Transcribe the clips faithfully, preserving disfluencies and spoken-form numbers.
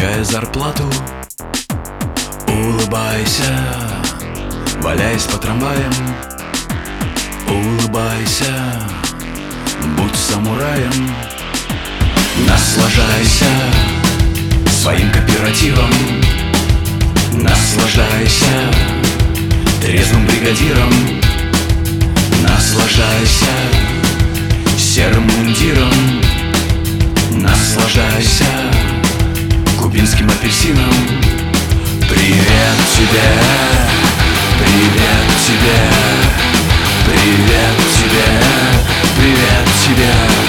получая зарплату, улыбайся, валяясь по трамваям. Улыбайся, будь самураем. Наслаждайся своим кооперативом. Наслаждайся трезвым бригадиром. Наслаждайся серым мундиром. Наслаждайся кубинским апельсином. Привет тебе, привет тебе, привет тебе, привет тебе,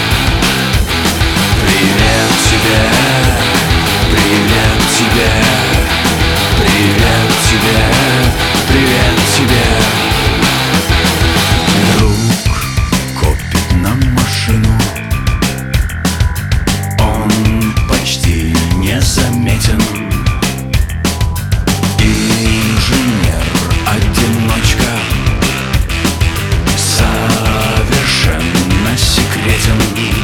привет тебе, привет тебе, привет тебе, привет тебе. Друг копит нам машину, он почти незаметен. Инженер-одиночка совершенно секретен.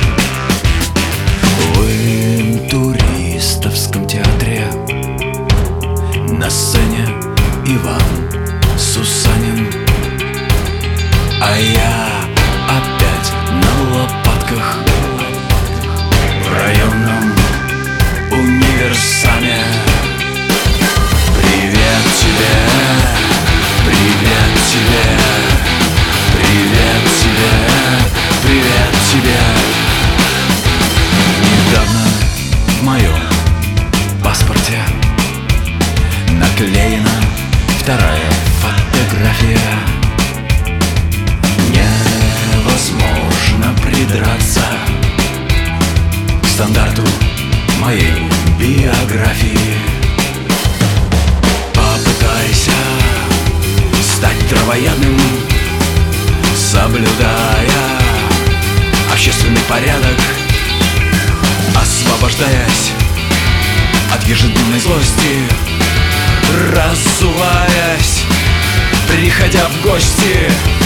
В интуристовском театре на сцене Иван Сусанин, а я опять на лопатках в районном универсаме. Привет тебе, привет тебе, привет тебе, привет тебе. Недавно в моем паспорте наклеена вторая фотография. Невозможно придраться к стандарту моей биографии. Попытайся стать травоядным, соблюдая общественный порядок, освобождаясь от ежедневной злости, разуваясь, приходя в гости.